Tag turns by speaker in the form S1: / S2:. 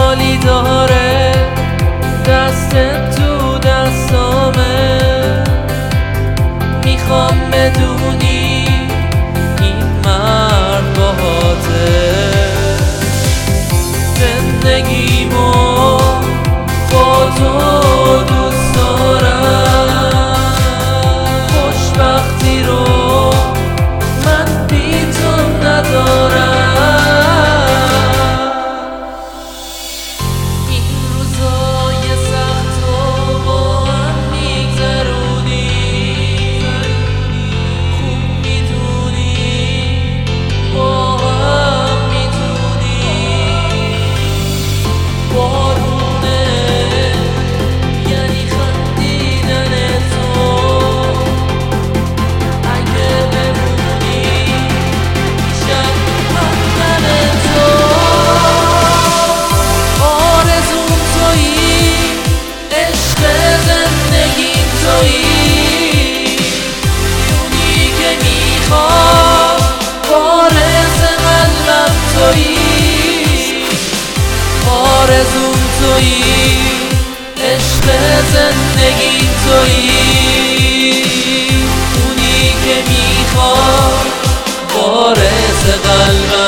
S1: حالی داره، دست تو دستامه. میخوام بدونی این مرد باهاته. زندگیمو با تو دوست دارم، خوشبختی رو من بی تو ندارم. این روزای سخت رو با هم میگذرونی، خوب میدونی با هم میتونی. بارونه یعنی خندیدن تو، اگه بمونی میشم همدم تو. آرزوم تویی، عشق زندگیم تویی، اونی که میخوام وارث قلبم تویی. آرزوم تویی، عشق زندگیم تویی، اونی که میخوام وارث قلبم